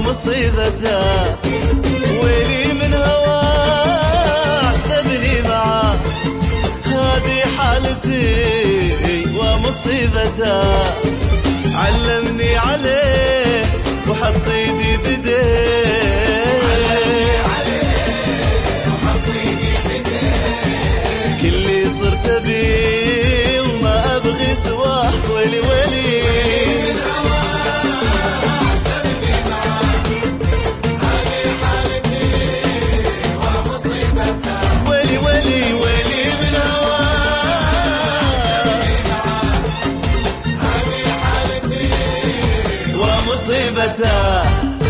ومصيبته، ويلي من هواه عذبني معاه، هذه حالتي ومصيبته. علمني عليه وحط ايدي بديه، كلي صرت بيه وما ابغي سواه. ويلي ويلي ويلي ويلي ويلي من هواه ومصيبته.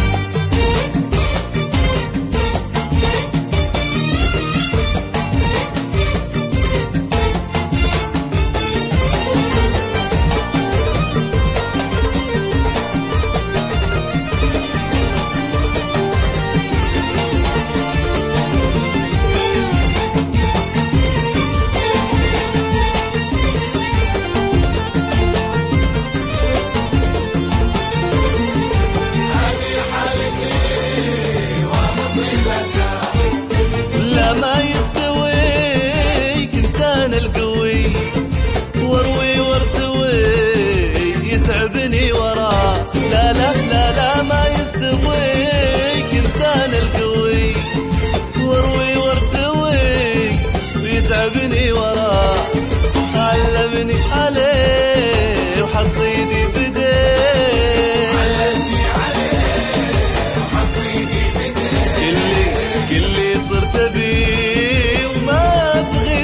ما يستوي كنت انا القوي، واروي وارتوي يتعبني وراه. لا لا لا لا ما يستوي كنت انا القوي، واروي وارتوي ويتعبني وراه. علمني عليه وحط ايدي بديه، علمني عليه وحط ايدي بديه، كلي صرت بيه وما ابغي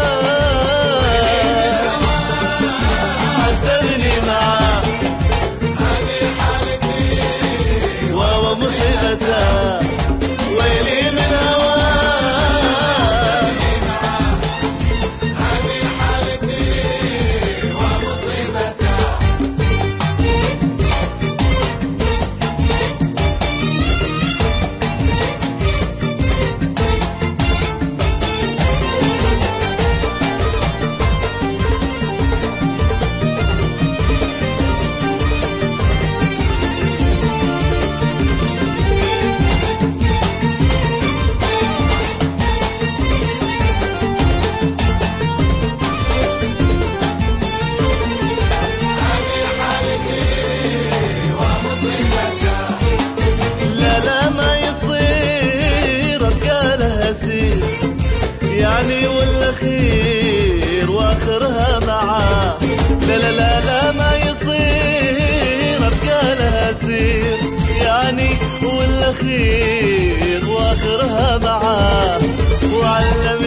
سواه. عذبني معاه هذه حالتي ومصيبته، ويلي من هواه هذه حالتي ومصيبته. يعني والاخير واخرها معاه. لا لا لا لا ما يصير ابقى لها سير، يعني والاخير واخرها معاه. وعلم